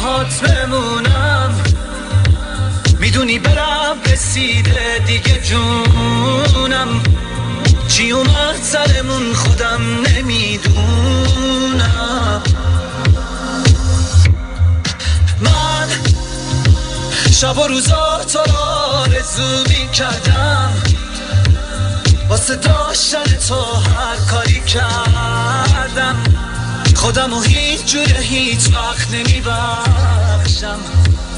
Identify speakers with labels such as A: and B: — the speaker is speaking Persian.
A: باهات بمونم، میدونی برم رسیده دیگه جونم، چی اومد سرمون خودم نمیدونم. من شب و روزا تو را آرزو میکردم، واسه داشتن تو هر کاری کردم، خودمو هیچ جوره هیچ وقت نمیبخشم.